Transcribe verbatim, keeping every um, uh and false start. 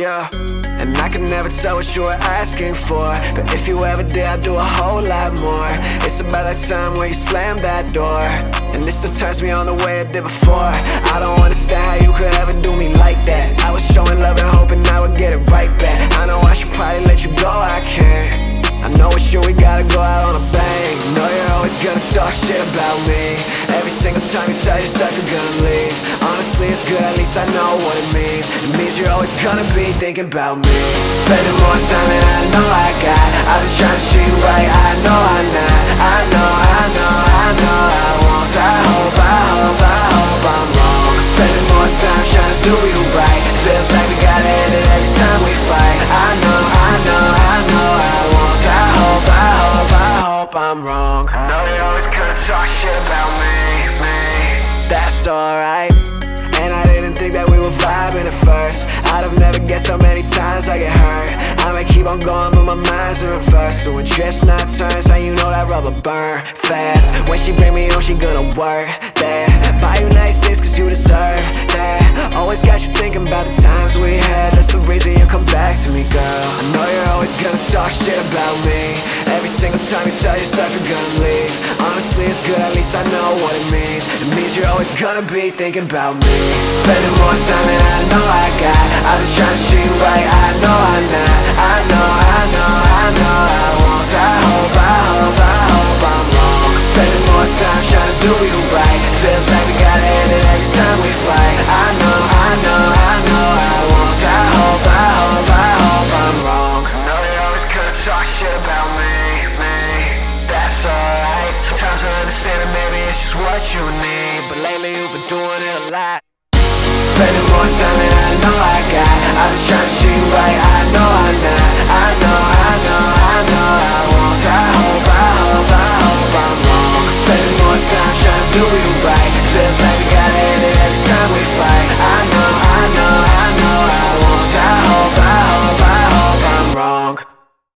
yeah. And I can never tell what you were asking for, but if you ever did, I'd do a whole lot more. It's about that time where you slammed that door, and this still turns me on the way it did before. I don't understand how you could ever do me like that. I was showing love and hoping I would get it right back. I know I should probably let you go, I can't. I know it's you, we gotta go out on a bang. Know you're always gonna talk shit about me. Every single time you tell yourself you're gonna leave. Honestly, it's good, at least I know what it means. It means you're always gonna be thinking about me. Spending more time than I know I got. I've been trying to treat you right, I know I'm not. I know, I know, I know I won't. I hope, I hope, I hope I'm wrong. Spending more time trying to do you right. Feels like we gotta end it every time we fight. I know, I know, I know I won't. I hope, I hope, I hope I'm wrong. I know you're always gonna talk shit about me, me. That's alright. And I didn't think that we were vibing at first. I'd have never guessed how many times I get hurt. I might keep on going but my mind's in reverse. Doing trips, not turns, how you know that rubber burn fast. When she bring me home, she gonna work that. Buy you nice things cause you deserve that. Always got you thinking about the times we had. That's the reason you come back to me, girl. I know you're always gonna talk shit about me. Every single time you tell yourself you're gonna leave. Honestly, it's good, at least I know what it means. It means you're always gonna be thinking about me. Spending more time than I know I got. I've been trying to treat you right, I know I'm not. I know, I know, I know I won't. I hope, I hope, I hope I'm wrong. Spending more time trying to do you right. Feels like we gotta end it every time we fight. I know, I know, I know I won't. I hope, I hope, I hope I'm wrong. I know you're always gonna talk shit about me, me. That's alright. Sometimes I understand that maybe it's just what you need, but lately you've been doing it a lot. Spending more time than I know I got. I've been trying to